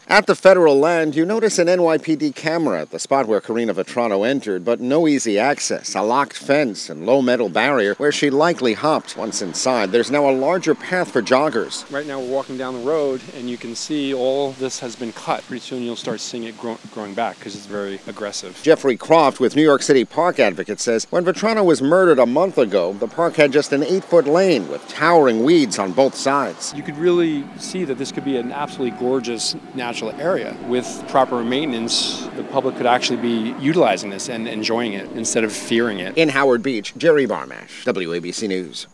At the federal land, you notice an NYPD camera at the spot where Karina Vetrano entered, but no easy access, a locked fence, and low metal barrier where she likely hopped. Once inside, there's now a larger path for joggers. Right now we're walking down the road, and you can see all this has been cut. Pretty soon you'll start seeing it growing back because it's very aggressive. Jeffrey Croft with New York City Park Advocate says when Vetrano was murdered a month ago, the park had just an 8-foot lane with towering weeds on both sides. You could really see that this could be an absolutely gorgeous natural area. With proper maintenance, the public could actually be utilizing this and enjoying it instead of fearing it. In Howard Beach, Jerry Barmash, WABC News.